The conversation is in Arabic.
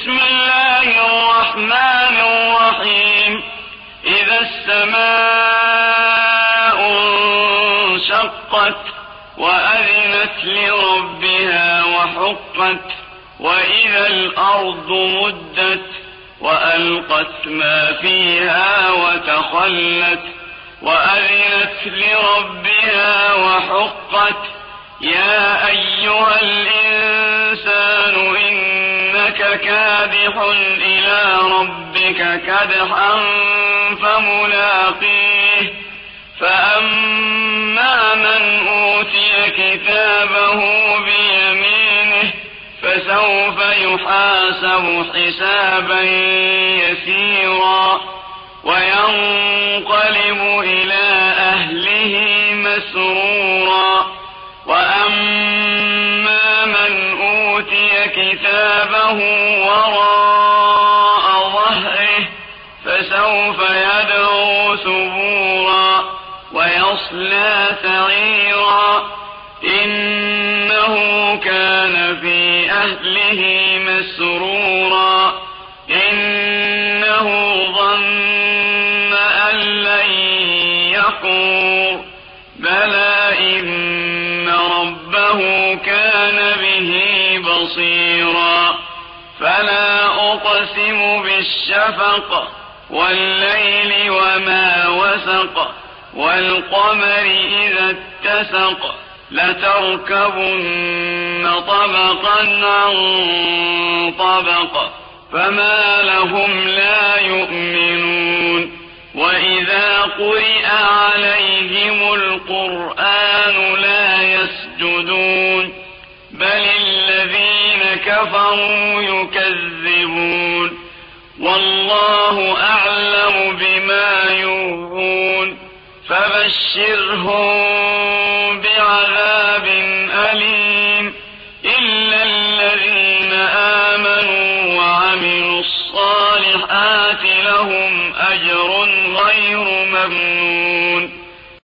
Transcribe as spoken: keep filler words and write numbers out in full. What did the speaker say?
بسم الله الرحمن الرحيم إذا السماء انشقت وأذنت لربها وحقت وإذا الأرض مدت وألقت ما فيها وتخلت وأذنت لربها وحقت يا أيها الإنسان إنك كادح إلى ربك كدحا فملاقيه فأما من أوتي كتابه بيمينه فسوف يحاسب حسابا يسيرا وينقلب إلى أهله مسرورا وأما من أوتي كتابه وراء ظهره فسوف يدعو ثبورا ويصلى سعيرا إنه كان في أهله مسرورا إنه ظن أن لن يحور بلى إن ربه كان به بصيرا فلا أقسم بالشفق والليل وما وسق والقمر إذا اتسق لتركبن طبقا عن طبق فما لهم لا يؤمنون وإذا قرئ عليهم القرآن لا يسجدون بل الذين كفروا يكذبون والله أعلم بما يوعون فبشرهم بعذاب أليم إلا الذين آمنوا وعملوا الصالحات لهم أجر غير ممنون.